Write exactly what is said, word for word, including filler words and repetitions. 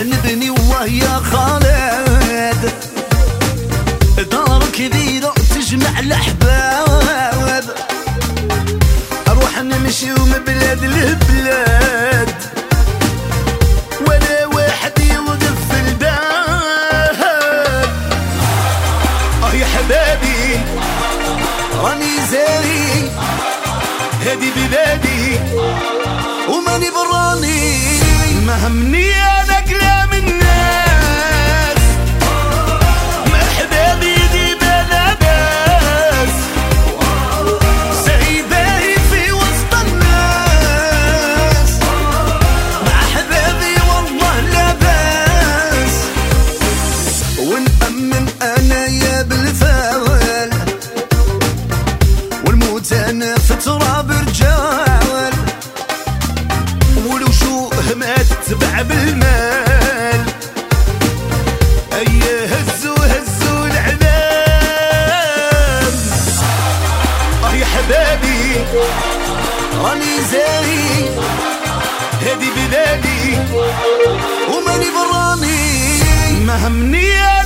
نبني وهي خالد دار كبيرة تجمع الأحباب أروح نمشي من بلاد لبلاد ولا واحد يوقف في الباب. اه يا حبابي راني زاري هادي بلادي وماني براني ما همني انا كلام الناس ما حبابي دي بلا باس سايباني في وسط الناس مع حبابي والله لا باس ونأمن انا يا بالفاول والموت انا في تراب رجال والوجوه ما تتبع بالمال ايه هزو هزو العلام. اه يا حبابي راني زاري هادي بلادي وماني براني ما همني